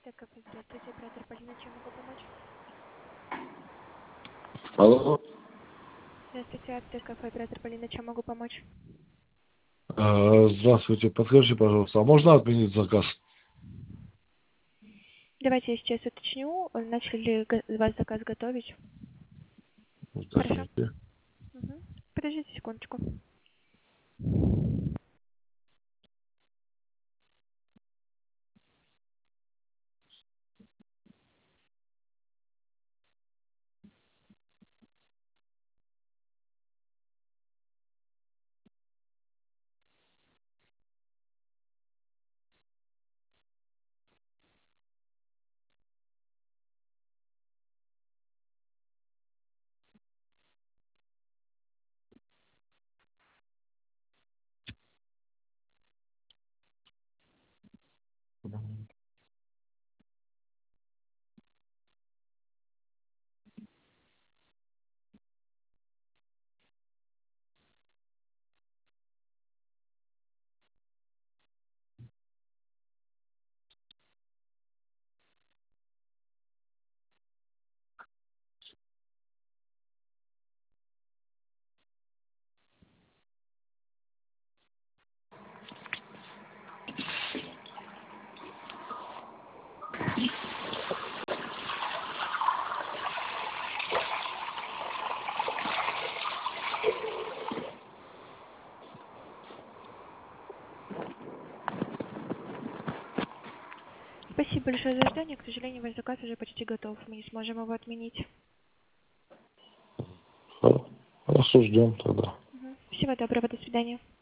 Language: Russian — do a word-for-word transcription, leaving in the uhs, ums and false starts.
Так, здравствуйте, оператор Полина, чем могу помочь? Алло. Здравствуйте, аптека, оператор Полина, чем могу помочь? Э, Здравствуйте, подскажите, пожалуйста, а можно отменить заказ? Давайте я сейчас уточню, начали ли го- вас заказ готовить. Хорошо? Уточните. Угу. Подождите секундочку. Спасибо большое за ожидание. К сожалению, ваш заказ уже почти готов. Мы не сможем его отменить. Хо- Хорошо, ждем тогда. Мгм. Всего доброго, до свидания.